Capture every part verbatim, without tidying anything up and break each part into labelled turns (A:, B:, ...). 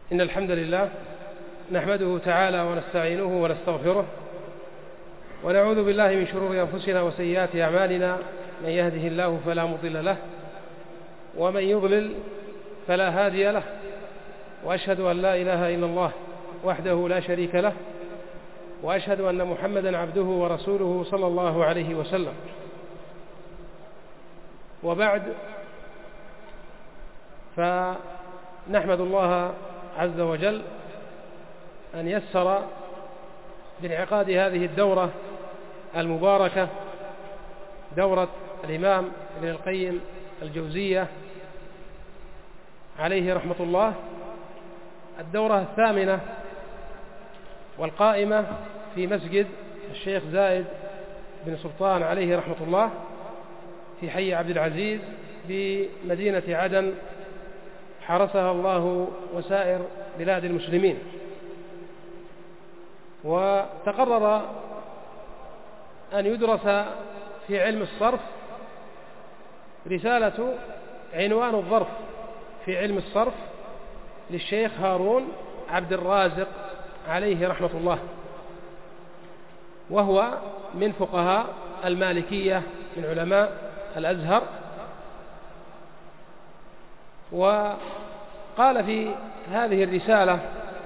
A: إن الحمد لله نحمده تعالى ونستعينه ونستغفره ونعوذ بالله من شرور أنفسنا وسيئات أعمالنا، من يهده الله فلا مضل له ومن يضلل فلا هادي له، وأشهد أن لا إله إلا الله وحده لا شريك له، وأشهد أن محمدا عبده ورسوله صلى الله عليه وسلم. وبعد، فنحمد الله عز وجل أن يسر بانعقاد هذه الدورة المباركة، دورة الإمام ابن القيم الجوزية عليه رحمة الله، الدورة الثامنة والقائمة في مسجد الشيخ زايد بن سلطان عليه رحمة الله في حي عبد العزيز بمدينة عدن، حرسها الله وسائر بلاد المسلمين. وتقرر أن يدرس في علم الصرف رسالة عنوان الظرف في علم الصرف للشيخ هارون عبد الرازق عليه رحمة الله، وهو من فقهاء المالكية من علماء الأزهر. وقال في هذه الرسالة: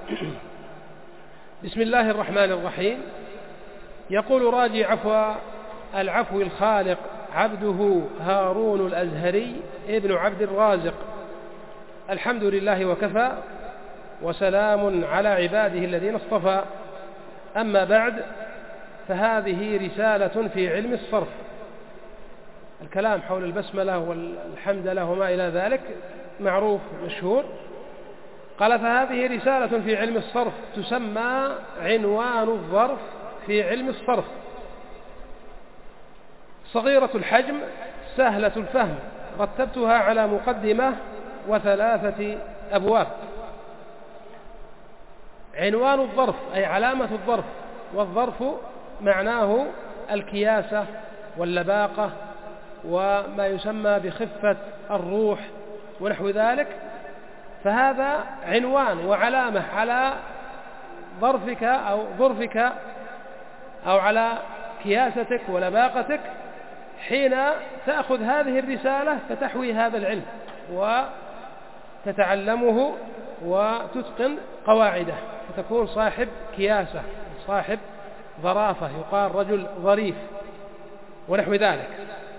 A: بسم الله الرحمن الرحيم. يقول راجي عفو العفو الخالق عبده هارون الأزهري ابن عبد الرازق: الحمد لله وكفى، وسلام على عباده الذين اصطفى، أما بعد، فهذه رسالة في علم الصرف. الكلام حول البسملة والحمد له وما إلى ذلك معروف مشهور. قال: فهذه رسالة في علم الصرف تسمى عنوان الظرف في علم الصرف، صغيرة الحجم سهلة الفهم، رتبتها على مقدمة وثلاثة أبواب. عنوان الظرف أي علامة الظرف، والظرف معناه الكياسة واللباقة وما يسمى بخفة الروح ونحو ذلك، فهذا عنوان وعلامة على ظرفك أو ظرفك أو على كياستك ولباقتك حين تأخذ هذه الرسالة فتحوي هذا العلم وتتعلمه وتتقن قواعده، فتكون صاحب كياسة، صاحب ظرافة، يقال رجل ظريف ونحو ذلك.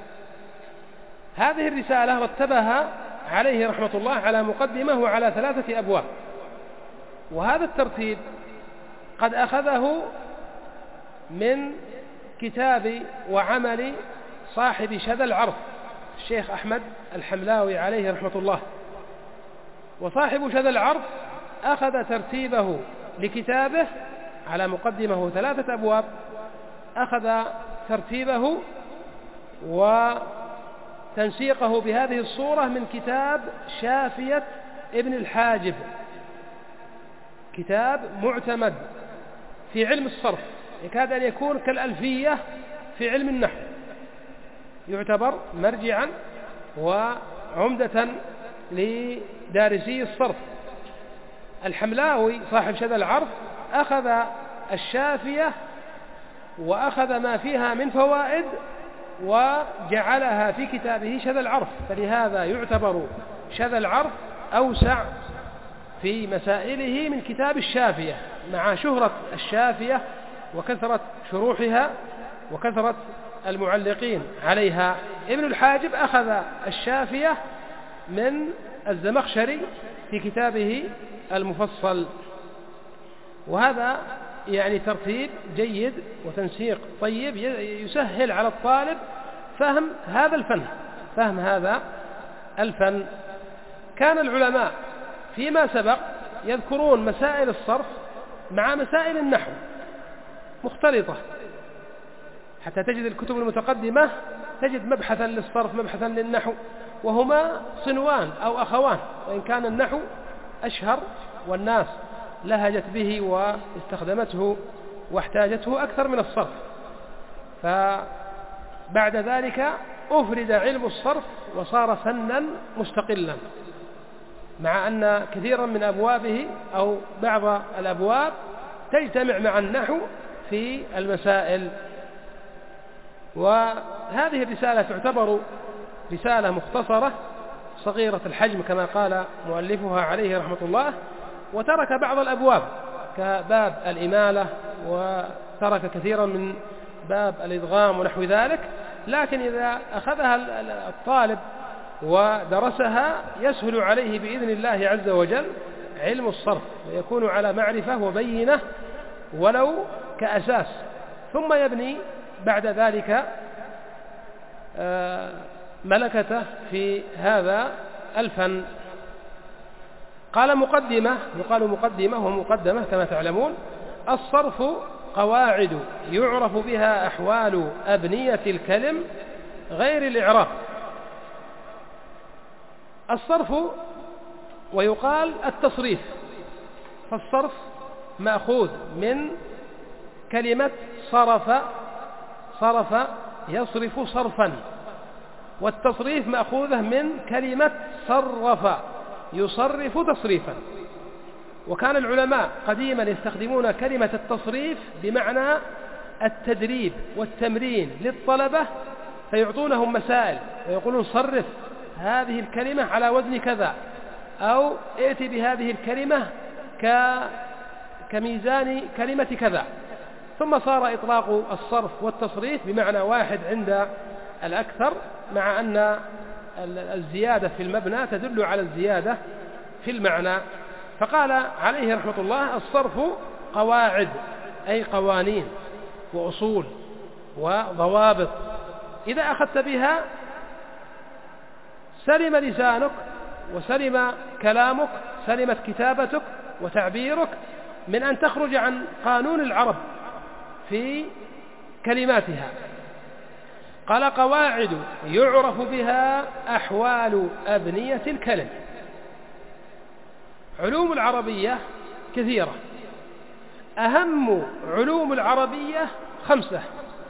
A: هذه الرسالة رتبها عليه رحمة الله على مقدمة وعلى ثلاثة أبواب، وهذا الترتيب قد أخذه من كتاب وعمل صاحب شذا العرف الشيخ أحمد الحملاوي عليه رحمة الله. وصاحب شذا العرف أخذ ترتيبه لكتابه على مقدمة وثلاثة أبواب، أخذ ترتيبه وتنسيقه بهذه الصورة من كتاب شافية ابن الحاجب، كتاب معتمد في علم الصرف، يكاد أن يكون كالألفية في علم النحو، يعتبر مرجعا وعمدة لدارسي الصرف. الحملاوي صاحب شذا العرف أخذ الشافية وأخذ ما فيها من فوائد وجعلها في كتابه شذا العرف، فلهذا يعتبر شذا العرف أوسع في مسائله من كتاب الشافية، مع شهرة الشافية وكثرة شروحها وكثرة المعلقين عليها. ابن الحاجب أخذ الشافية من الزمخشري في كتابه المفصل، وهذا يعني ترتيب جيد وتنسيق طيب يسهل على الطالب فهم هذا الفن فهم هذا الفن. كان العلماء فيما سبق يذكرون مسائل الصرف مع مسائل النحو مختلطة، حتى تجد الكتب المتقدمة تجد مبحثا للصرف مبحثا للنحو، وهما صنوان أو أخوان، وإن كان النحو أشهر والناس لهجت به واستخدمته واحتاجته أكثر من الصرف. فبعد ذلك أفرد علم الصرف وصار فنا مستقلا، مع أن كثيرا من أبوابه أو بعض الأبواب تجتمع مع النحو في المسائل. وهذه الرسالة تعتبر رسالة مختصرة صغيرة الحجم كما قال مؤلفها عليه رحمة الله، وترك بعض الأبواب كباب الإمالة، وترك كثيرا من باب الإدغام ونحو ذلك، لكن إذا أخذها الطالب ودرسها يسهل عليه بإذن الله عز وجل علم الصرف، ويكون على معرفة وبينة ولو كأساس، ثم يبني بعد ذلك ملكته في هذا الفن. قال مقدمة، يقال مقدمة ومقدمة كما تعلمون. الصرف قواعد يعرف بها أحوال أبنية الكلم غير الإعراب. الصرف ويقال التصريف، فالصرف مأخوذ من كلمة صرف، صرف يصرف صرفا، والتصريف مأخوذة من كلمة صرف يصرف تصريفا. وكان العلماء قديما يستخدمون كلمة التصريف بمعنى التدريب والتمرين للطلبة، فيعطونهم مسائل ويقولون صرف هذه الكلمة على وزن كذا، أو ائت بهذه الكلمة كميزان كلمة كذا. ثم صار إطلاق الصرف والتصريف بمعنى واحد عند الأكثر، مع أن الزيادة في المبنى تدل على الزيادة في المعنى. فقال عليه رحمة الله: الصرف قواعد، أي قوانين وأصول وضوابط، إذا أخذت بها سلم لسانك وسلم كلامك، سلمت كتابتك وتعبيرك من أن تخرج عن قانون العرب في كلماتها. قال: قواعد يعرف بها أحوال أبنية الكلم. علوم العربية كثيرة، أهم علوم العربية خمسة.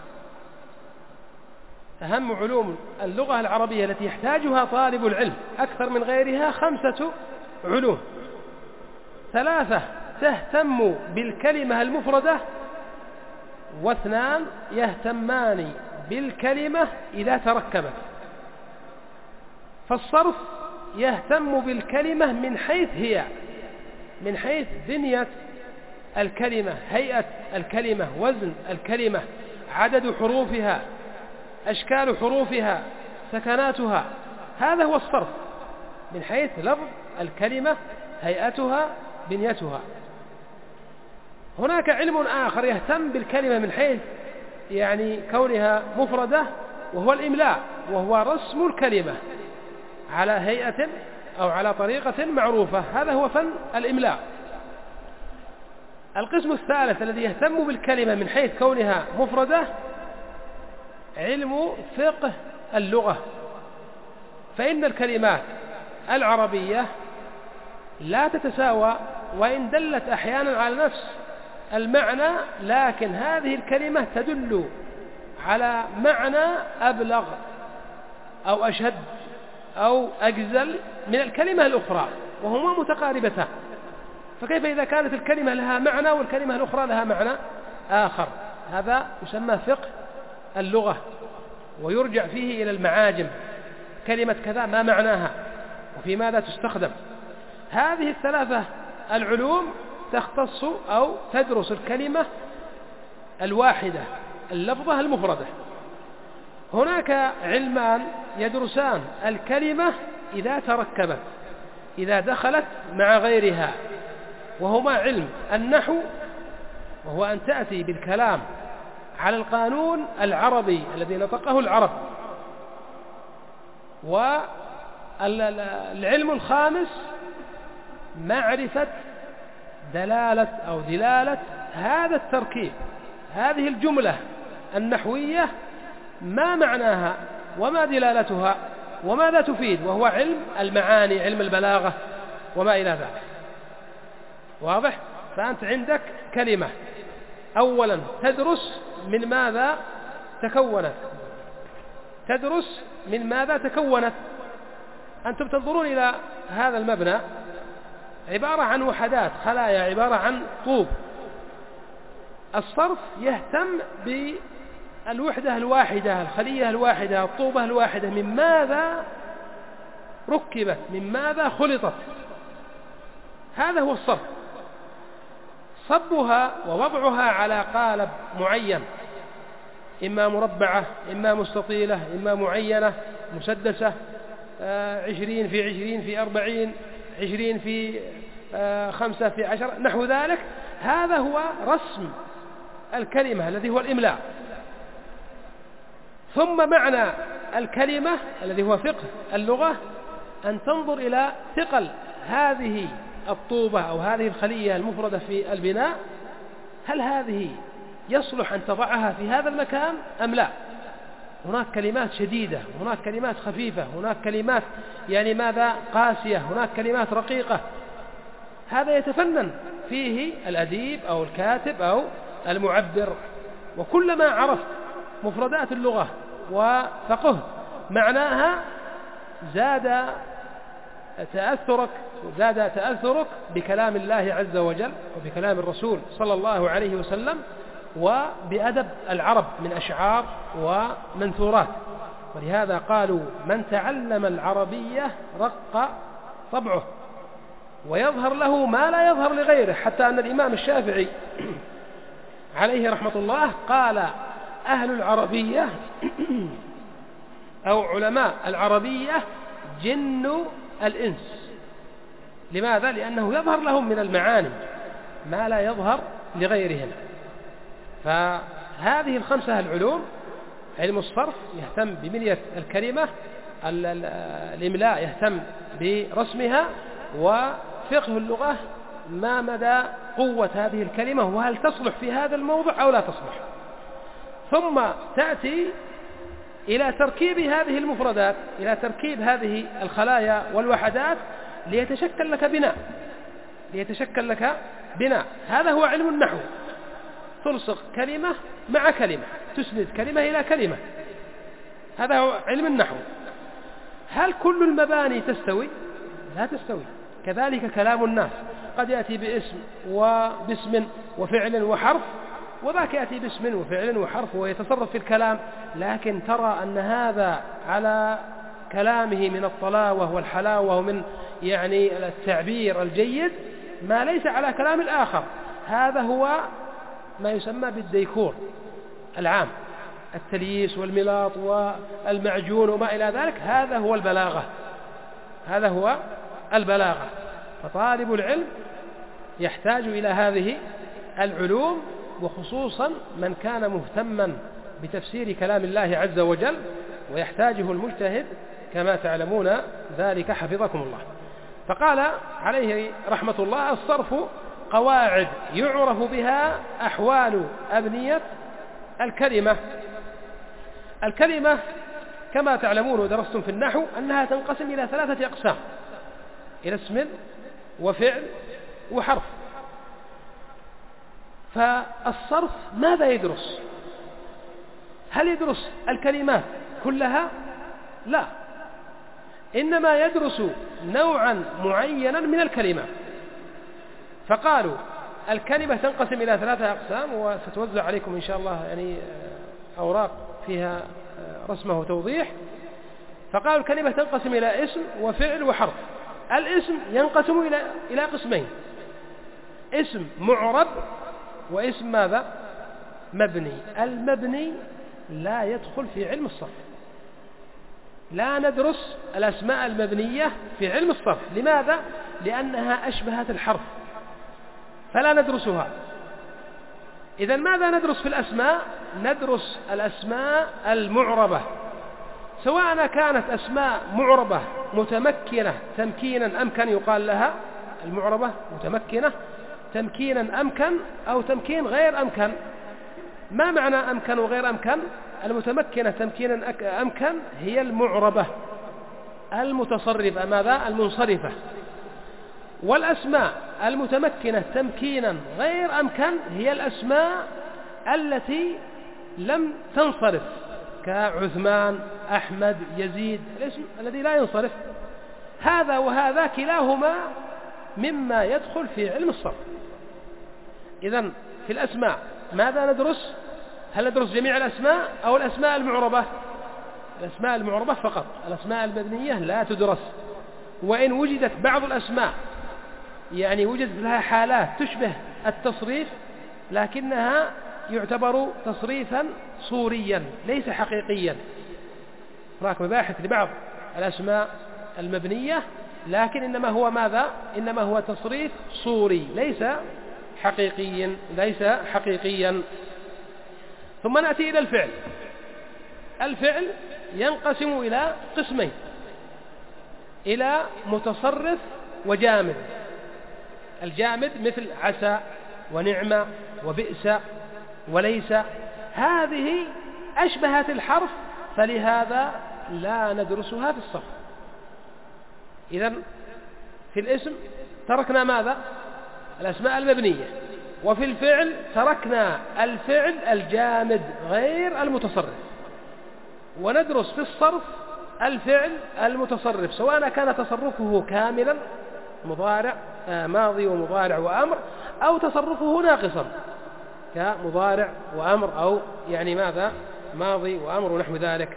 A: أهم علوم اللغة العربية التي يحتاجها طالب العلم أكثر من غيرها خمسة علوم: ثلاثة تهتم بالكلمة المفردة، واثنان يهتمان بالكلمة إذا تركبت. فالصرف يهتم بالكلمة من حيث هي، من حيث بنية الكلمة، هيئة الكلمة، وزن الكلمة، عدد حروفها، أشكال حروفها، سكناتها. هذا هو الصرف من حيث لفظ الكلمة، هيئتها، بنيتها. هناك علم آخر يهتم بالكلمة من حيث يعني كونها مفردة، وهو الإملاء، وهو رسم الكلمة على هيئة أو على طريقة معروفة. هذا هو فن الإملاء. القسم الثالث الذي يهتم بالكلمة من حيث كونها مفردة علم فقه اللغة، فإن الكلمات العربية لا تتساوى، وإن دلت أحيانا على نفس المعنى، لكن هذه الكلمة تدل على معنى أبلغ أو أشد أو أجزل من الكلمة الأخرى، وهما متقاربتان. فكيف إذا كانت الكلمة لها معنى والكلمة الأخرى لها معنى آخر؟ هذا يسمى فقه اللغة، ويرجع فيه إلى المعاجم، كلمة كذا ما معناها وفي ماذا تستخدم. هذه الثلاثة العلوم تختص أو تدرس الكلمة الواحدة، اللفظة المفردة. هناك علمان يدرسان الكلمة إذا تركبت، إذا دخلت مع غيرها، وهما علم النحو، وهو أن تأتي بالكلام على القانون العربي الذي نطقه العرب، والعلم الخامس معرفة دلالة أو دلالة هذا التركيب، هذه الجملة النحوية، ما معناها وما دلالتها وماذا تفيد، وهو علم المعاني، علم البلاغة وما إلى ذلك. واضح؟ فأنت عندك كلمة، أولا تدرس من ماذا تكونت، تدرس من ماذا تكونت. أنتم تنظرون إلى هذا المبنى عبارة عن وحدات، خلايا عبارة عن طوب. الصرف يهتم بالوحدة الواحدة، الخلية الواحدة، الطوبة الواحدة، من ماذا ركبت، من ماذا خلطت. هذا هو الصرف. صبها ووضعها على قالب معين، إما مربعة، إما مستطيلة، إما معينة، مسدسة، عشرين في عشرين في أربعين، عشرين في خمسة في عشرة، نحو ذلك. هذا هو رسم الكلمة الذي هو الإملاء. ثم معنى الكلمة الذي هو فقه اللغة أن تنظر إلى ثقل هذه الطوبة أو هذه الخلية المفردة في البناء، هل هذه يصلح أن تضعها في هذا المكان أم لا؟ هناك كلمات شديدة، هناك كلمات خفيفة، هناك كلمات يعني ماذا قاسية، هناك كلمات رقيقة. هذا يتفنن فيه الأديب أو الكاتب أو المعبر. وكلما عرفت مفردات اللغة وفقهت معناها زاد تأثرك زاد تأثرك بكلام الله عز وجل وبكلام الرسول صلى الله عليه وسلم وبأدب العرب من أشعار ومنثورات. ولهذا قالوا من تعلم العربية رق طبعه ويظهر له ما لا يظهر لغيره. حتى أن الإمام الشافعي عليه رحمة الله قال أهل العربية أو علماء العربية جن الإنس. لماذا؟ لأنه يظهر لهم من المعاني ما لا يظهر لغيرهم. فهذه الخمسة العلوم، علم الصرف يهتم ببنية الكلمة، الإملاء يهتم برسمها، وفقه اللغة ما مدى قوة هذه الكلمة وهل تصلح في هذا الموضع أو لا تصلح. ثم تأتي إلى تركيب هذه المفردات، إلى تركيب هذه الخلايا والوحدات ليتشكل لك بناء ليتشكل لك بناء هذا هو علم النحو. تلصق كلمة مع كلمة، تسند كلمة إلى كلمة، هذا هو علم النحو. هل كل المباني تستوي؟ لا تستوي. كذلك كلام الناس قد يأتي باسم وباسم وفعل وحرف، وذاك يأتي باسم وفعل وحرف ويتصرف في الكلام، لكن ترى أن هذا على كلامه من الطلاوة والحلاوة ومن يعني التعبير الجيد ما ليس على كلام الآخر. هذا هو ما يسمى بالديكور العام، التلييس والملاط والمعجون وما إلى ذلك. هذا هو البلاغة هذا هو البلاغة. فطالب العلم يحتاج إلى هذه العلوم، وخصوصا من كان مهتما بتفسير كلام الله عز وجل، ويحتاجه المجتهد كما تعلمون ذلك حفظكم الله. فقال عليه رحمة الله: الصرف قواعد يعرف بها أحوال أبنية الكلمة. الكلمة كما تعلمون ودرستم في النحو أنها تنقسم إلى ثلاثة أقسام: إلى اسم وفعل وحرف. فالصرف ماذا يدرس؟ هل يدرس الكلمات كلها؟ لا، إنما يدرس نوعا معينا من الكلمات. فقالوا الكلمة تنقسم إلى ثلاثة أقسام، وستوزع عليكم إن شاء الله يعني أوراق فيها رسمه وتوضيح. فقالوا الكلمة تنقسم إلى اسم وفعل وحرف. الاسم ينقسم إلى إلى قسمين: اسم معرب واسم ماذا؟ مبني. المبني لا يدخل في علم الصرف، لا ندرس الأسماء المبنية في علم الصرف. لماذا؟ لأنها أشبهت الحرف فلا ندرسها. إذن ماذا ندرس في الأسماء؟ ندرس الأسماء المعربة، سواء كانت أسماء معربة متمكنة تمكينا أمكن، يقال لها المعربة متمكنة تمكينا أمكن، أو تمكين غير أمكن. ما معنى أمكن وغير أمكن؟ المتمكنة تمكينا أمكن هي المعربة المتصرفة، ماذا؟ المنصرفة. والأسماء المتمكنة تمكينا غير أمكن هي الأسماء التي لم تنصرف، كعثمان، أحمد، يزيد، الاسم الذي لا ينصرف. هذا وهذا كلاهما مما يدخل في علم الصرف. إذن في الأسماء ماذا ندرس؟ هل ندرس جميع الأسماء أو الأسماء المعربة؟ الأسماء المعربة فقط، الأسماء المبنية لا تدرس. وإن وجدت بعض الأسماء يعني وجدت لها حالات تشبه التصريف، لكنها يعتبر تصريفا صوريا ليس حقيقيا. هناك مباحث لبعض الأسماء المبنية، لكن إنما هو ماذا؟ إنما هو تصريف صوري ليس حقيقيا ليس حقيقيا. ثم نأتي إلى الفعل. الفعل ينقسم إلى قسمين، إلى متصرف وجامد. الجامد مثل عسى ونعمة وبئس وليس، هذه أشبهت الحرف، فلهذا لا ندرسها في الصرف. إذن في الاسم تركنا ماذا؟ الأسماء المبنية، وفي الفعل تركنا الفعل الجامد غير المتصرف، وندرس في الصرف الفعل المتصرف، سواء كان تصرفه كاملا مضارع ماضي ومضارع وأمر، أو تصرفه ناقصا كمضارع وأمر، أو يعني ماذا ماضي وأمر ونحو ذلك.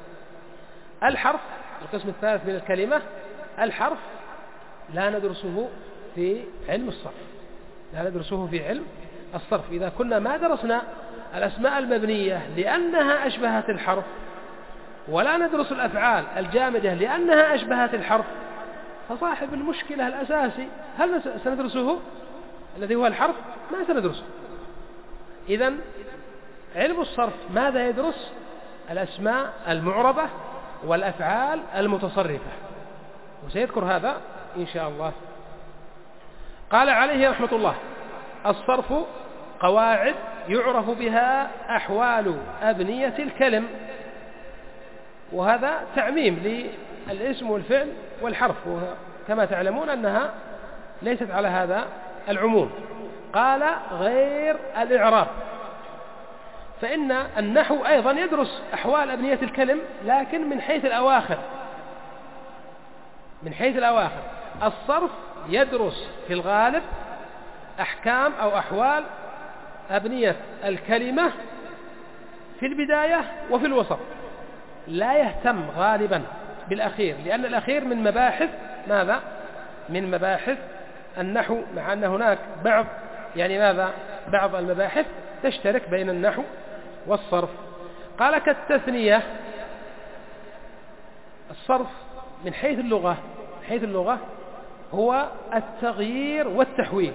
A: الحرف القسم الثالث من الكلمة، الحرف لا ندرسه في علم الصرف، لا ندرسه في علم الصرف. إذا كنا ما درسنا الأسماء المبنية لأنها أشبهت الحرف، ولا ندرس الأفعال الجامدة لأنها أشبهت الحرف، فصاحب المشكلة الأساسي هل سندرسه الذي هو الحرف؟ ما سندرسه. إذن علم الصرف ماذا يدرس؟ الأسماء المعربة والأفعال المتصرفة، وسيذكر هذا إن شاء الله. قال عليه رحمة الله: الصرف قواعد يعرف بها أحوال أبنية الكلم. وهذا تعميم للاسم والفعل والحرف، وكما تعلمون أنها ليست على هذا العموم. قال غير الإعراب، فإن النحو أيضا يدرس أحوال أبنية الكلم، لكن من حيث الأواخر من حيث الأواخر. الصرف يدرس في الغالب أحكام أو أحوال أبنية الكلمة في البداية وفي الوسط، لا يهتم غالبا بالأخير، لأن الأخير من مباحث ماذا؟ من مباحث النحو، مع أن هناك بعض يعني ماذا؟ بعض المباحث تشترك بين النحو والصرف. قال كالتثنية. الصرف من حيث اللغة من حيث اللغة هو التغيير والتحويل،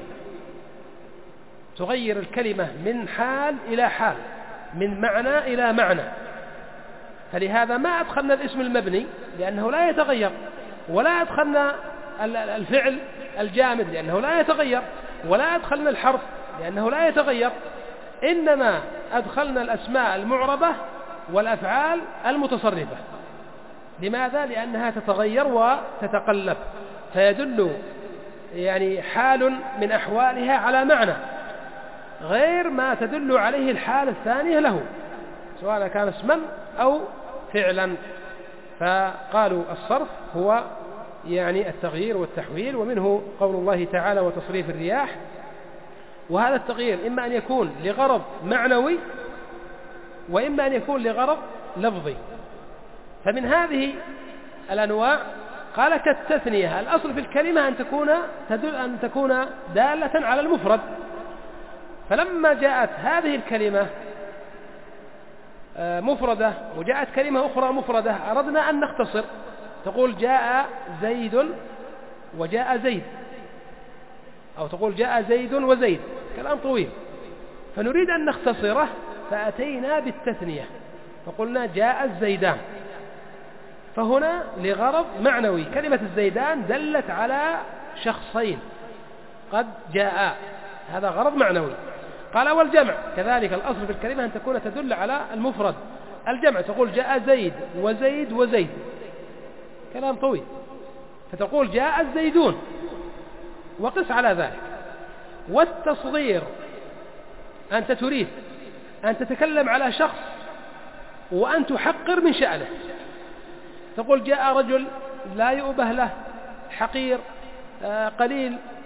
A: تغير الكلمة من حال إلى حال، من معنى إلى معنى. فلهذا ما أدخلنا الاسم المبني لأنه لا يتغير، ولا أدخلنا الفعل الجامد لأنه لا يتغير، ولا أدخلنا الحرف لأنه لا يتغير، إنما أدخلنا الأسماء المعربة والأفعال المتصرفة. لماذا؟ لأنها تتغير وتتقلب، فيدل يعني حال من أحوالها على معنى غير ما تدل عليه الحال الثانية له، سواء كان اسما أو فعلا. فقالوا الصرف هو يعني التغيير والتحويل، ومنه قول الله تعالى: وتصريف الرياح. وهذا التغيير إما أن يكون لغرض معنوي، وإما أن يكون لغرض لفظي. فمن هذه الأنواع قال كالتثنية، الأصل في الكلمة أن تكون تدل أن تكون دالة على المفرد. فلما جاءت هذه الكلمة مفردة وجاءت كلمة أخرى مفردة، أردنا أن نختصر، تقول جاء زيد وجاء زيد، أو تقول جاء زيد وزيد، كلام طويل، فنريد أن نختصره، فأتينا بالتثنية فقلنا جاء الزيدان. فهنا لغرض معنوي، كلمة الزيدان دلت على شخصين قد جاء، هذا غرض معنوي. قال والجمع كذلك، الأصل في الكلمة أن تكون تدل على المفرد. الجمع تقول جاء زيد وزيد وزيد، كلام طويل، فتقول جاء الزيدون، وقس على ذلك. والتصغير أنت تريد أن تتكلم على شخص وأن تحقر من شأنه، تقول جاء رجل لا يؤبه له، حقير، قليل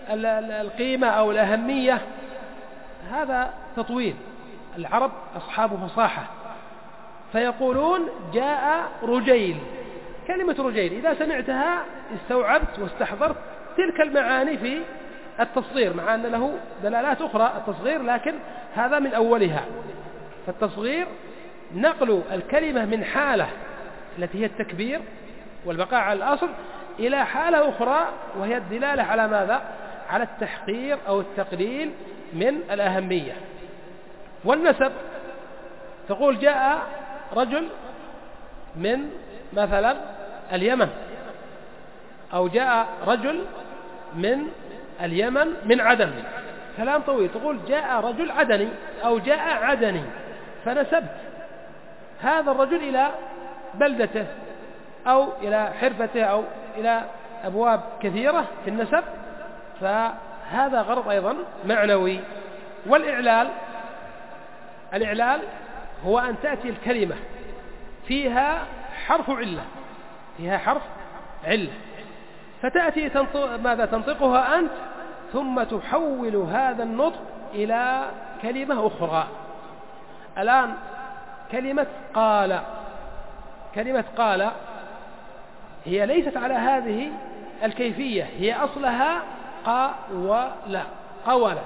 A: القيمة أو الأهمية هذا تطويل. العرب أصحاب فصاحة، فيقولون جاء رجيل. كلمة رجيل إذا سمعتها استوعبت واستحضرت تلك المعاني في التصغير، مع أن له دلالات أخرى التصغير، لكن هذا من أولها. فالتصغير نقل الكلمة من حالة التي هي التكبير والبقاء على الأصل إلى حالة أخرى وهي الدلالة على ماذا؟ على التحقير أو التقليل من الأهمية. والنسب تقول جاء رجل من مثلا اليمن، أو جاء رجل من اليمن من عدن، كلام طويل. تقول جاء رجل عدني أو جاء عدني، فنسبت هذا الرجل إلى بلدته أو إلى حرفته أو إلى أبواب كثيرة في النسب، فهذا غرض أيضا معنوي. والإعلال، الإعلال هو أن تأتي الكلمة فيها حرف علة، فيها حرف علة، فتأتي تنطق ماذا تنطقها أنت، ثم تحول هذا النطق إلى كلمة أخرى. الآن كلمة قال، كلمة قال هي ليست على هذه الكيفية، هي أصلها قاولا، قولا.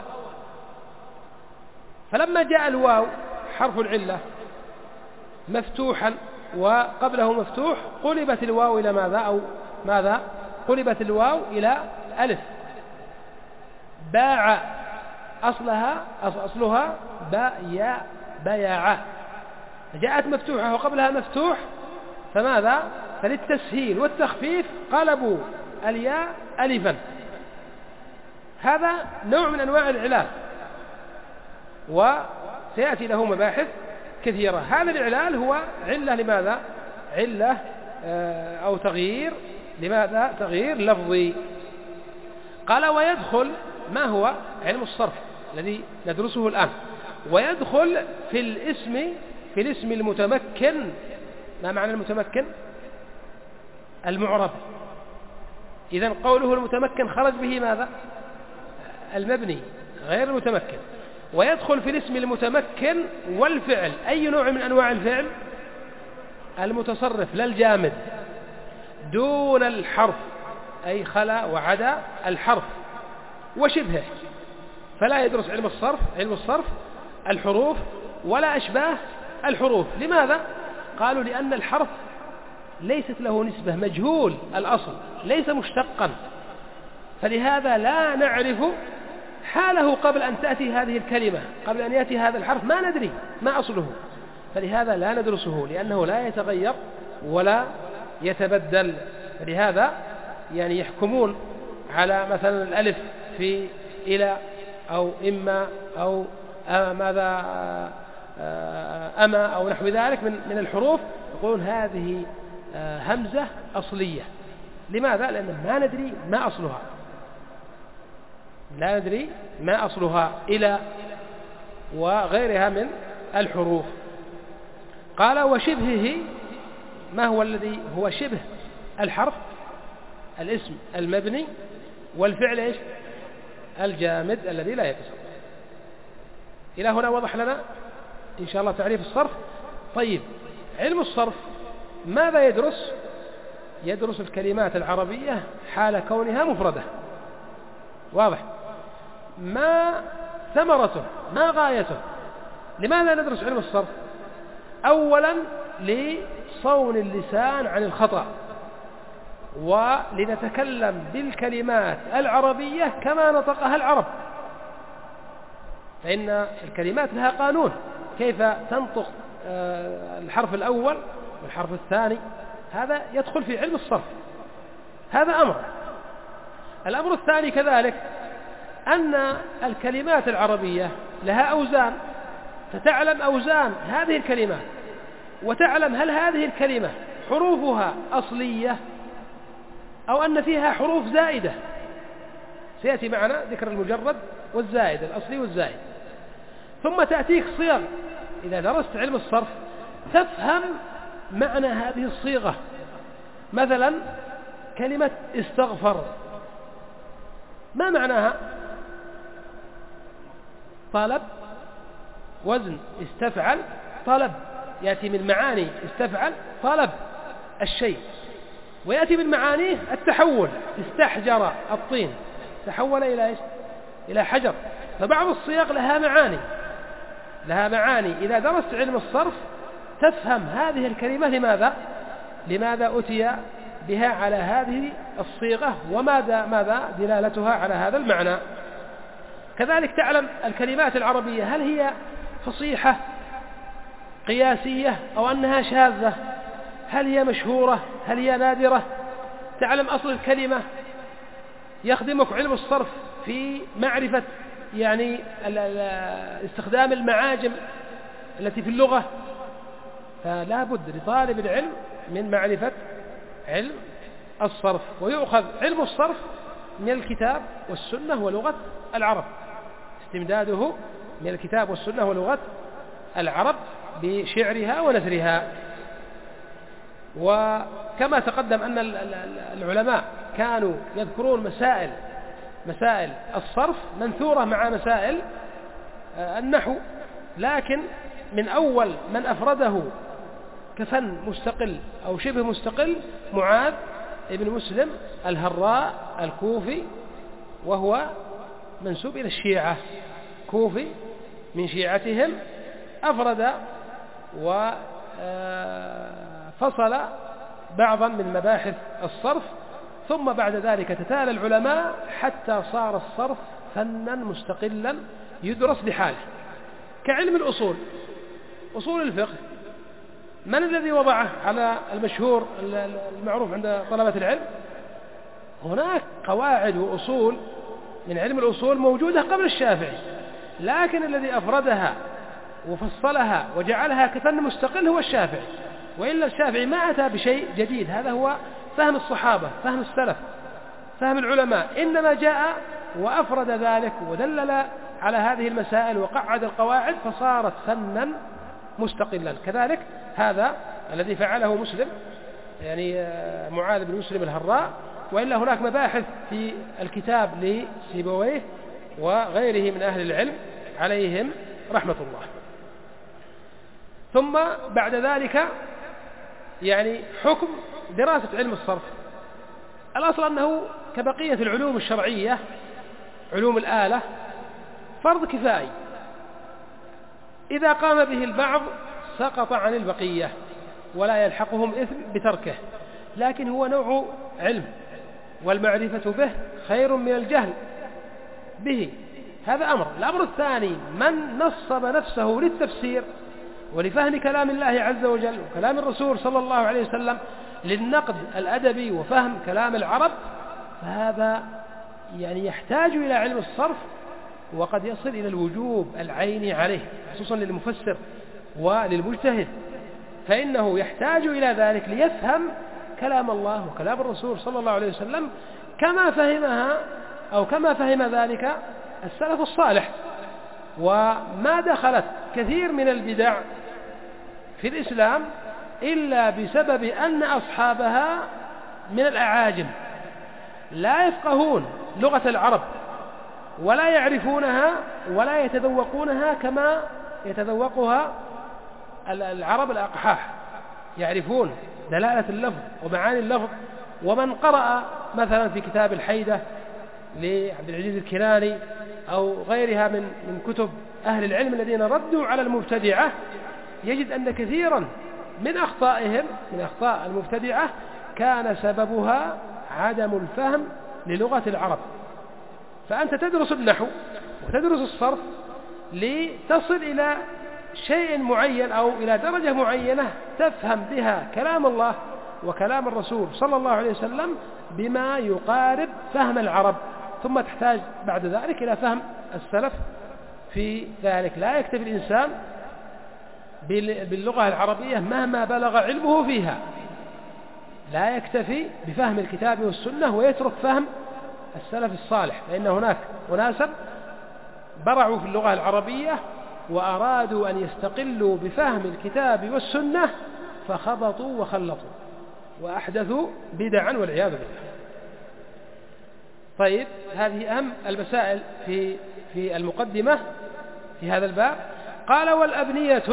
A: فلما جاء الواو حرف العلة مفتوحا وقبله مفتوح، قلبت الواو إلى ماذا؟ أو ماذا؟ قلبت الواو إلى ألف. باع أصلها أصلها بايا بياع، جاءت مفتوحة وقبلها مفتوح، فماذا؟ فللتسهيل والتخفيف قلبوا الياء ألفا. هذا نوع من أنواع الإعلال، وسيأتي له مباحث كثيرة. هذا الإعلال هو علة لماذا؟ علة أو تغيير، لماذا؟ تغيير لفظي. قال ويدخل، ما هو؟ علم الصرف الذي ندرسه الآن. ويدخل في الاسم، في الاسم المتمكن. ما معنى المتمكن؟ المعرب. إذن قوله المتمكن خرج به ماذا؟ المبني غير المتمكن. ويدخل في الاسم المتمكن والفعل. أي نوع من أنواع الفعل؟ المتصرف لا الجامد، دون الحرف، أي خلا وعدا الحرف وشبهه. فلا يدرس علم الصرف، علم الصرف الحروف ولا أشباه الحروف. لماذا؟ قالوا لأن الحرف ليست له نسبة، مجهول الأصل، ليس مشتقا، فلهذا لا نعرف حاله قبل أن تأتي هذه الكلمة، قبل أن يأتي هذا الحرف ما ندري ما أصله، فلهذا لا ندرسه، لأنه لا يتغير ولا يتبدل. فلهذا يعني يحكمون على مثلا الألف في إلى أو إما أو ماذا أما أو نحو ذلك من من الحروف، يقولون هذه همزة أصلية. لماذا؟ لأن ما ندري ما أصلها، لا ندري ما أصلها إلى وغيرها من الحروف. قال وشبهه، ما هو الذي هو شبه الحرف؟ الاسم المبني والفعل إيش؟ الجامد الذي لا يتصرف. إلى هنا وضح لنا إن شاء الله تعريف الصرف. طيب، علم الصرف ماذا يدرس؟ يدرس الكلمات العربية حال كونها مفردة. واضح؟ ما ثمرته؟ ما غايته؟ لماذا ندرس علم الصرف؟ أولا لصون اللسان عن الخطأ، ولنتكلم بالكلمات العربية كما نطقها العرب، فإن الكلمات لها قانون كيف تنطق الحرف الأول والحرف الثاني، هذا يدخل في علم الصرف. هذا أمر. الأمر الثاني كذلك أن الكلمات العربية لها أوزان، فتعلم أوزان هذه الكلمات، وتعلم هل هذه الكلمة حروفها أصلية أو أن فيها حروف زائدة. سيأتي معنا ذكر المجرد والزائد، الأصلي والزائد. ثم تأتيك صيغ، إذا درست علم الصرف تفهم معنى هذه الصيغة. مثلا كلمة استغفر، ما معناها؟ طلب، وزن استفعل، طلب، يأتي من معاني استفعل طلب الشيء، ويأتي من معانيه التحول، استحجر الطين تحول إلى إيش؟ إلى حجر. فبعض الصيغ لها معاني لها معاني إذا درست علم الصرف تفهم هذه الكلمة لماذا لماذا أتي بها على هذه الصيغة، وماذا ماذا دلالتها على هذا المعنى. كذلك تعلم الكلمات العربية هل هي فصيحة قياسية أو أنها شاذة، هل هي مشهورة، هل هي نادرة. تعلم أصل الكلمة، يخدمك علم الصرف في معرفة يعني استخدام المعاجم التي في اللغة. فلا بد لطالب العلم من معرفة علم الصرف، ويؤخذ علم الصرف من الكتاب والسنة ولغة العرب، استمداده من الكتاب والسنة ولغة العرب بشعرها ونثرها. وكما تقدم أن العلماء كانوا يذكرون مسائل مسائل الصرف منثورة مع مسائل النحو، لكن من أول من أفرده كفن مستقل أو شبه مستقل معاذ ابن مسلم الهراء الكوفي، وهو منسوب إلى الشيعة، كوفي من شيعتهم، أفرد وفصل بعضا من مباحث الصرف، ثم بعد ذلك تتالى العلماء حتى صار الصرف فنا مستقلا يدرس بحاله، كعلم الأصول، أصول الفقه. من الذي وضعه على المشهور المعروف عند طلبة العلم؟ هناك قواعد وأصول من علم الأصول موجودة قبل الشافعي، لكن الذي أفردها وفصلها وجعلها كفن مستقل هو الشافعي، وإلا الشافعي ما أتى بشيء جديد. هذا هو فهم الصحابة، فهم السلف، فهم العلماء، إنما جاء وأفرد ذلك ودلل على هذه المسائل وقعد القواعد فصارت فنا مستقلا. كذلك هذا الذي فعله مسلم، يعني معاذ بن مسلم الهراء، وإلا هناك مباحث في الكتاب لسيبويه وغيره من أهل العلم عليهم رحمة الله. ثم بعد ذلك يعني حكم دراسة علم الصرف. الأصل أنه كبقية العلوم الشرعية علوم الآلة فرض كفائي، إذا قام به البعض سقط عن البقية ولا يلحقهم إثم بتركه، لكن هو نوع علم، والمعرفة به خير من الجهل به. هذا أمر. الأمر الثاني، من نصب نفسه للتفسير ولفهم كلام الله عز وجل وكلام الرسول صلى الله عليه وسلم للنقد الأدبي وفهم كلام العرب، فهذا يعني يحتاج إلى علم الصرف، وقد يصل إلى الوجوب العيني عليه، خصوصا للمفسر وللمجتهد، فإنه يحتاج إلى ذلك ليفهم كلام الله وكلام الرسول صلى الله عليه وسلم كما فهمها أو كما فهم ذلك السلف الصالح. وما دخلت كثير من البدع في الإسلام إلا بسبب أن أصحابها من الأعاجم لا يفقهون لغة العرب ولا يعرفونها ولا يتذوقونها كما يتذوقها العرب الأقحاح، يعرفون دلالة اللفظ ومعاني اللفظ. ومن قرأ مثلا في كتاب الحيدة لعبد العزيز الكناني أو غيرها من من كتب أهل العلم الذين ردوا على المبتدعة، يجد أن كثيرا من أخطائهم من أخطاء المبتدعة كان سببها عدم الفهم للغة العرب. فأنت تدرس النحو وتدرس الصرف لتصل إلى شيء معين أو إلى درجة معينة تفهم بها كلام الله وكلام الرسول صلى الله عليه وسلم بما يقارب فهم العرب، ثم تحتاج بعد ذلك إلى فهم السلف في ذلك. لا يكتفي الإنسان باللغة العربية مهما بلغ علمه فيها، لا يكتفي بفهم الكتاب والسنة ويترك فهم السلف الصالح، لأن هناك أناسا برعوا في اللغة العربية وأرادوا أن يستقلوا بفهم الكتاب والسنة فخبطوا وخلطوا وأحدثوا بدعا والعياذ بالله. طيب هذه أهم المسائل في في المقدمة في هذا الباب. قال والأبنية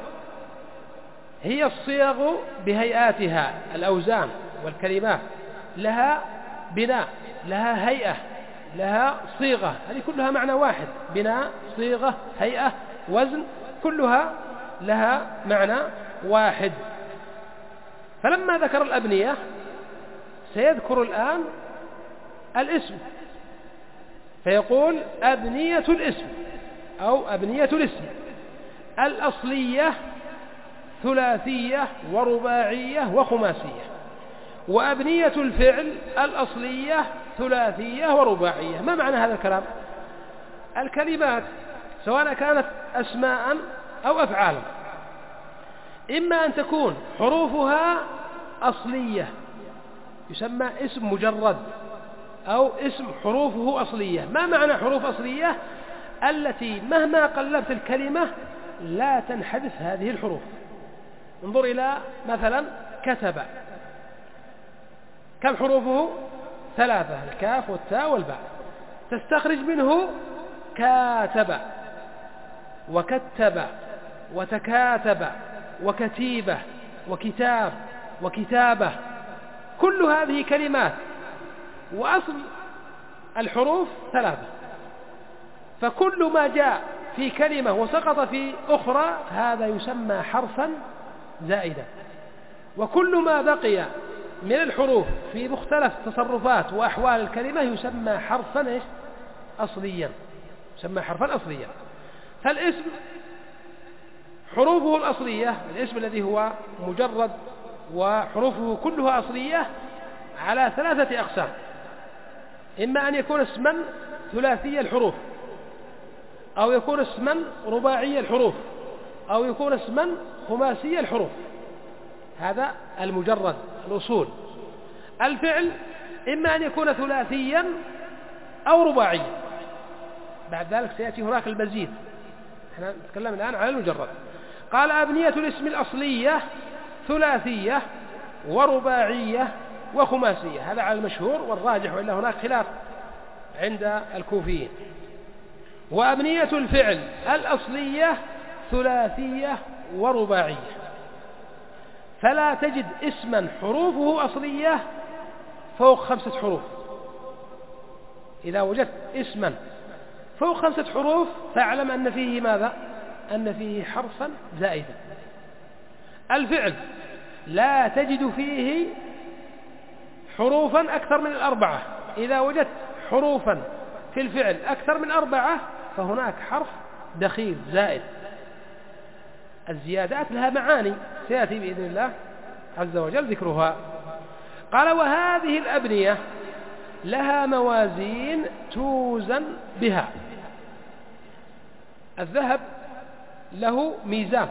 A: هي الصيغ بهيئاتها، الأوزان والكلمات لها بناء، لها هيئة، لها صيغة، هذه كلها معنى واحد، بناء، صيغة، هيئة، وزن، كلها لها معنى واحد. فلما ذكر الأبنية سيذكر الآن الاسم، فيقول أبنية الاسم أو أبنية الاسم الأصلية ثلاثية ورباعية وخماسية، وأبنية الفعل الأصلية ثلاثية ورباعية. ما معنى هذا الكلام؟ الكلمات سواء كانت أسماء أو أفعالا إما أن تكون حروفها أصلية يسمى اسم مجرد، أو اسم حروفه أصلية. ما معنى حروف أصلية؟ التي مهما قلبت الكلمة لا تنحذف هذه الحروف. انظر إلى مثلا كتب، كم حروفه؟ ثلاثة، الكاف والتاء والباء، تستخرج منه كاتب وكتب وتكاتب وكتيبة وكتاب وكتابة، كل هذه كلمات وأصل الحروف ثلاثة، فكل ما جاء في كلمة وسقط في أخرى هذا يسمى حرفا زائدا، وكل ما بقي من الحروف في مختلف تصرفات وأحوال الكلمة يسمى حرفا إيش؟ أصليا، يسمى حرفا أصليا. فالاسم حروفه الأصلية، الاسم الذي هو مجرد وحروفه كلها أصلية، على ثلاثة أقسام: إما أن يكون اسما ثلاثي الحروف، أو يكون اسما رباعي الحروف، أو يكون اسما خماسي الحروف. هذا المجرد الأصول. الفعل إما أن يكون ثلاثيا أو رباعيا، بعد ذلك سيأتي هناك المزيد، احنا نتكلم الآن على المجرد. قال أبنية الاسم الأصلية ثلاثية ورباعية وخماسية، هذا على المشهور والراجح، وإلا هناك خلاف عند الكوفيين. وأبنية الفعل الأصلية ثلاثية ورباعية، فلا تجد اسما حروفه أصلية فوق خمسة حروف. إذا وجدت اسما فوق خمسة حروف فاعلم أن فيه ماذا؟ أن فيه حرفا زائدا. الفعل لا تجد فيه حروفا أكثر من الأربعة، إذا وجدت حروفا في الفعل أكثر من أربعة فهناك حرف دخيل زائد. الزيادات لها معاني سيأتي بإذن الله عز وجل ذكرها. قال وهذه الأبنية لها موازين توزن بها. الذهب له ميزان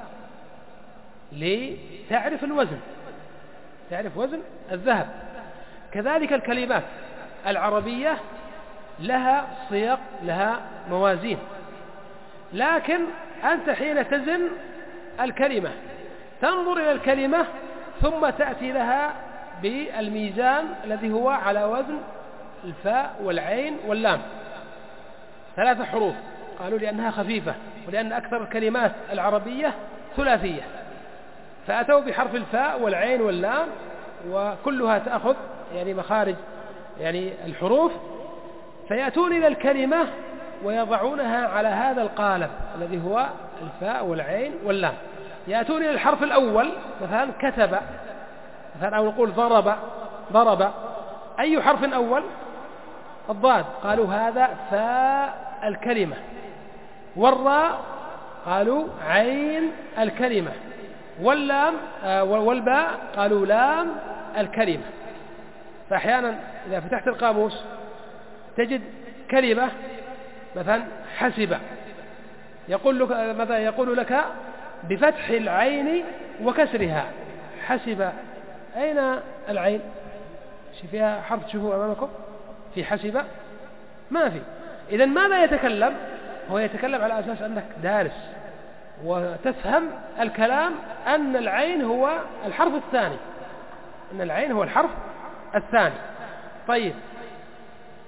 A: لتعرف الوزن، تعرف وزن الذهب. كذلك الكلمات العربية لها صيغ، لها موازين، لكن أنت حين تزن الكلمة تنظر إلى الكلمة ثم تأتي لها بالميزان الذي هو على وزن الفاء والعين واللام، ثلاثة حروف. قالوا لأنها خفيفة ولأن أكثر الكلمات العربية ثلاثية، فأتوا بحرف الفاء والعين واللام، وكلها تأخذ يعني مخارج يعني الحروف، فيأتون إلى الكلمة ويضعونها على هذا القالب الذي هو الفاء والعين واللام. يأتون إلى الحرف الأول مثلا كتب مثلا، أو نقول ضرب ضرب، أي حرف أول؟ الضاد، قالوا هذا فاء الكلمة. والراء قالوا عين الكلمة. واللام والباء قالوا لام الكلمة. فأحيانا إذا فتحت القاموس تجد كلمة مثلا حسب، يقول لك مثلا يقول لك بفتح العين وكسرها حسب. أين العين؟ فيها حرف تشوفوه أمامكم في حسب؟ ما في. إذن ماذا يتكلم؟ هو يتكلم على أساس أنك دارس وتفهم الكلام، أن العين هو الحرف الثاني، أن العين هو الحرف الثاني. طيب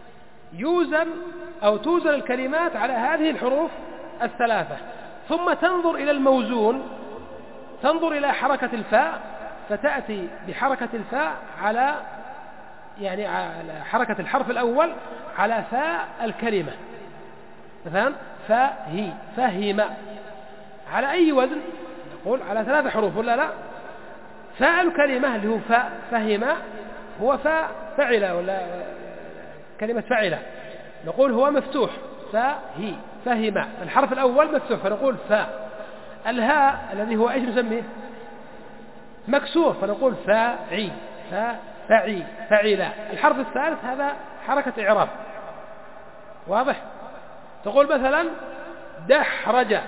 A: يوزن أو توزن الكلمات على هذه الحروف الثلاثة، ثم تنظر إلى الموزون، تنظر إلى حركة الفاء، فتأتي بحركة الفاء على يعني على حركة الحرف الأول على فاء الكلمة، مثلا فهي فهم، على أي وزن؟ نقول على ثلاثة حروف ولا لا؟ فاء الكلمة اللي هو فاء فهم هو فاء فعل ولا كلمة فعل، نقول هو مفتوح فهي فهم، الحرف الأول مفتوح فنقول فاء. الهاء الذي هو إيش نسميه؟ مكسور فنقول فاعي فاعي فعل. الحرف الثالث هذا حركة إعراب، واضح؟ تقول مثلا دحرج،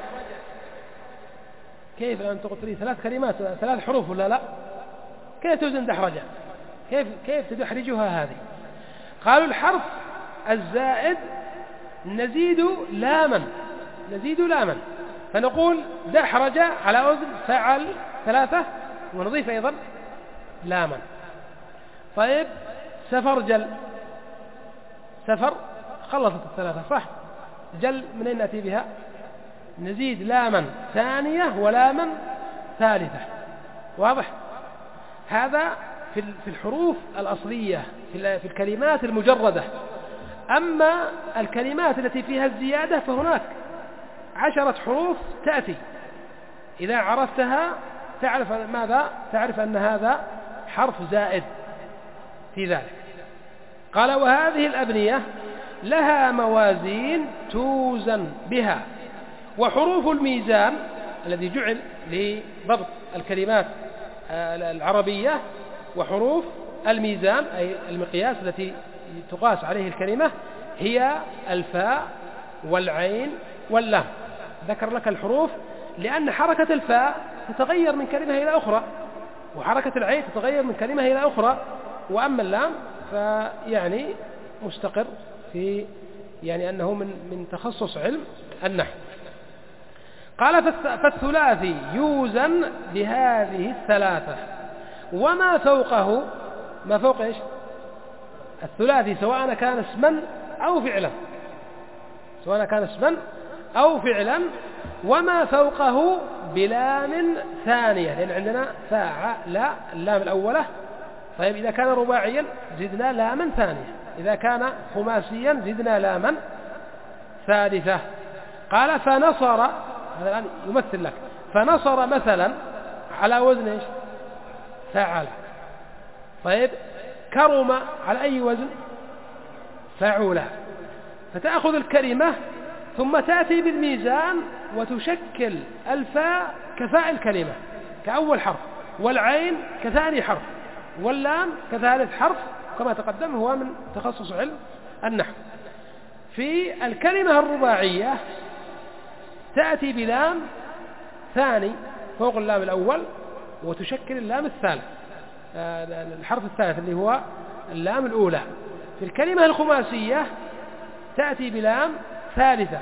A: كيف الآن تقول لي ثلاث كلمات ثلاث حروف ولا لا؟ كيف توزن دحرج؟ كيف كيف تدحرجها هذه؟ قالوا الحرف الزائد نزيد لاما، نزيد لاما، فنقول دحرج على وزن فعل ثلاثة ونضيف أيضا لاما. طيب سفرجل، سفر خلصت الثلاثة صح؟ جل منين نأتي بها؟ نزيد لاما ثانية ولاما ثالثة، واضح؟ هذا في الحروف الأصلية في الكلمات المجردة. أما الكلمات التي فيها الزيادة فهناك عشرة حروف تأتي، إذا عرفتها تعرف ماذا؟ تعرف أن هذا حرف زائد في ذلك. قال وهذه الأبنية لها موازين توزن بها، وحروف الميزان الذي جعل لضبط الكلمات العربية، وحروف الميزان أي المقياس التي تقاس عليه الكلمة هي الفاء والعين واللام. ذكر لك الحروف لأن حركة الفاء تتغير من كلمة إلى أخرى، وحركة العين تتغير من كلمة إلى أخرى، وأما اللام فيعني مستقر في يعني أنه من من تخصص علم النحو. قال فالثلاثي يوزن بهذه الثلاثة، وما فوقه، ما فوق إيش؟ الثلاثي سواء كان اسما أو فعلا، سواء كان اسما أو فعلا، وما فوقه بلام ثانية، لأن عندنا فاعل اللام الأولى. طيب إذا كان رباعيا زدنا لاما ثانية، إذا كان خماسيا زدنا لاما ثالثة. قال فنصر، هذا الآن يمثل لك، فنصر مثلا على وزن إيش؟ فعل. طيب كرم على أي وزن؟ فعل. فتأخذ الكلمة ثم تأتي بالميزان وتشكل الفاء كفاء الكلمة كأول حرف، والعين كثاني حرف، واللام كثالث حرف، كما تقدم هو من تخصص علم النحو. في الكلمة الرباعية تأتي بلام ثاني فوق اللام الأول وتشكل اللام الثالث، الحرف الثالث اللي هو اللام الأولى. في الكلمة الخماسية تأتي بلام ثالثة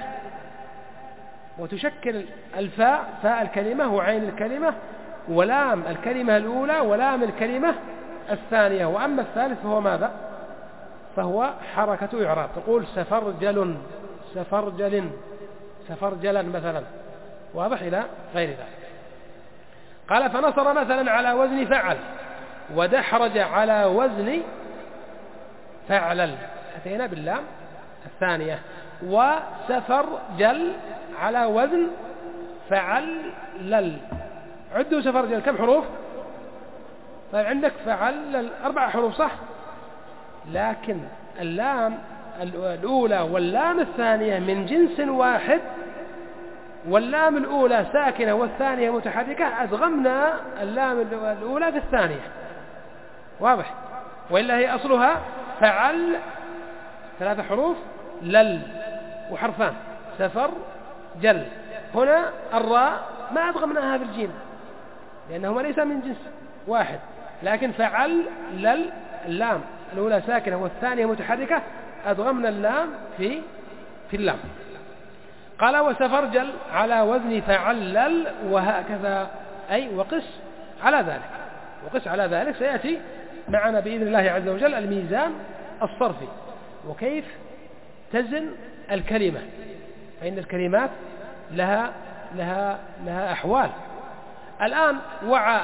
A: وتشكل الفاء فاء الكلمة وعين الكلمة ولام الكلمة الأولى ولام الكلمة الثانية، وأما الثالث فهو ماذا؟ فهو حركة إعراب، تقول سفرجل سفرجل سفرجلا مثلا، واضح إلى غير ذلك. قال فنصر مثلا على وزن فعل، ودحرج على وزن فعلل، أتينا باللام الثانية، وسفرجل على وزن فعلل. عدوا سفرجل كم حروف؟ طيب عندك فعلل أربع حروف صح، لكن اللام الأولى واللام الثانية من جنس واحد، واللام الأولى ساكنة والثانية متحركة، أدغمنا اللام الأولى في الثانية، واضح؟ وإلا هي أصلها فعل ثلاثة حروف لل وحرفان سفر جل. هنا الراء ما أدغمناها في الجيم لأنهما ليس من جنس واحد، لكن فعل لل اللام الأولى ساكنة والثانية متحركة، أدغمنا اللام في في اللام. قال وسفرجل على وزن فعلل، وهكذا أي وقس على ذلك، وقس على ذلك. سيأتي معنا بإذن الله عز وجل الميزان الصرفي وكيف تزن الكلمة، فإن الكلمات لها لها لها أحوال. الآن وعى،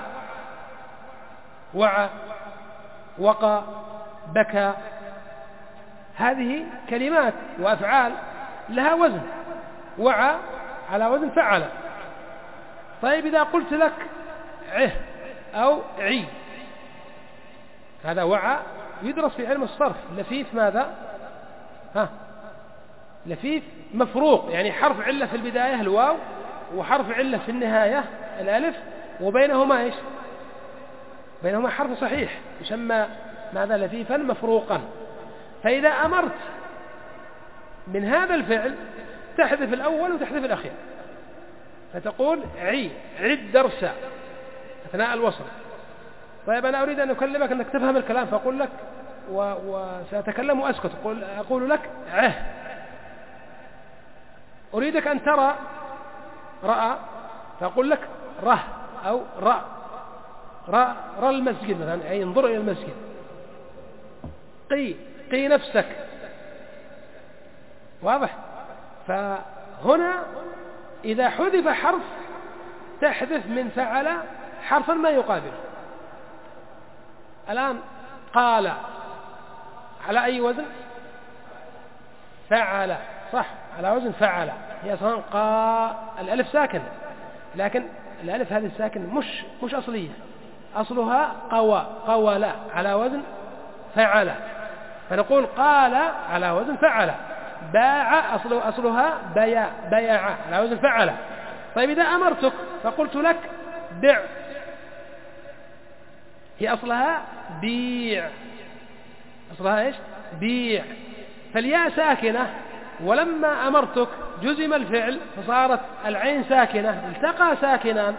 A: وعى، وقى، بكى، هذه كلمات وأفعال لها وزن. وعى على وزن فعل. طيب إذا قلت لك عه أو عي، هذا وعى يدرس في علم الصرف. لفيف ماذا؟ ها، لفيف مفروق، يعني حرف علة في البداية الواو، وحرف علة في النهاية الألف، وبينهما إيش؟ بينهما حرف صحيح يسمى ماذا؟ لفيفا مفروقا. فإذا أمرت من هذا الفعل تحذف الأول وتحذف الأخير، فتقول عي، عد درسا أثناء الوصل. طيب أنا أريد أن أكلمك أنك تفهم الكلام، فأقول لك و... وسأتكلم وأسكت، أقول, أقول لك عه. أريدك أن ترى رأى، فأقول لك ره أو رأ. رأى رأى المسجد مثلا، أي انظر إلى المسجد. قي قي نفسك. واضح؟ فهنا إذا حذف حرف تحذف من فعل حرفا ما يقابله. الآن قال على أي وزن؟ فعل، صح، على وزن فعل. هي أصلا قا، الألف ساكن، لكن الألف هذه الساكن مش مش أصلية، أصلها قوى، قولا على وزن فعل. فنقول قال على وزن فعل. باع أصل أصلها بيع، بيع على وزن فعل. طيب إذا أمرتك فقلت لك بع، هي أصلها بيع، أصلها إيش؟ بيع. فالياء ساكنة، ولما أمرتك جزم الفعل فصارت العين ساكنة، التقى ساكنان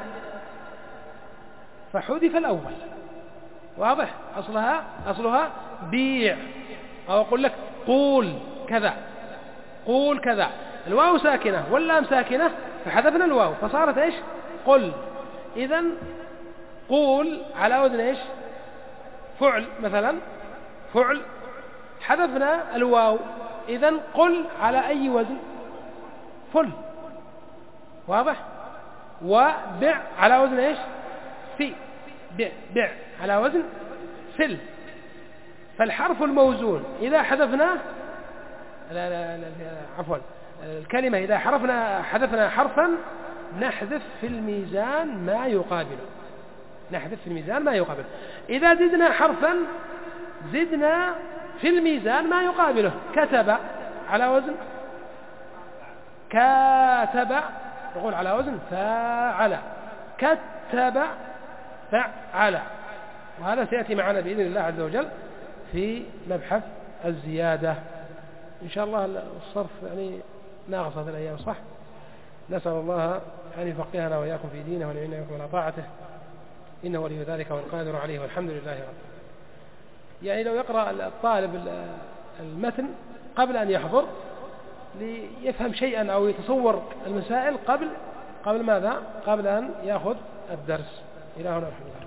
A: فحذف الأول. واضح؟ أصلها أصلها بيع. أو أقول لك قول كذا، قول كذا، الواو ساكنة واللام ساكنة فحذفنا الواو فصارت إيش؟ قل. إذن قول على وزن إيش؟ فعل مثلا، فعل، حذفنا الواو، إذن قل على أي وزن؟ فل. واضح؟ وبع على وزن إيش؟ في، بع، بع على وزن فل. فالحرف الموزون إذا حذفناه، لا لا لا عفوا، الكلمة إذا حرفنا حذفنا حرفا نحذف في الميزان ما يقابله، نحذف في الميزان ما يقابله. إذا زدنا حرفا زدنا في الميزان ما يقابله. كتب على وزن كاتب، نقول على وزن فاعل. كتب فعل. وهذا سيأتي معنا بإذن الله عز وجل في مبحث الزيادة إن شاء الله. الصرف يعني ناقص هذه الأيام، صح؟ نسأل الله أن يفقهنا وإياكم في دينه ونعيننا وإياكم على طاعته، إنه ولي ذلك والقادر عليه، والحمد لله رب. يعني لو يقرأ الطالب المتن قبل أن يحضر ليفهم شيئا أو يتصور المسائل قبل قبل ماذا؟ قبل أن يأخذ الدرس. إلهنا الحمد لله.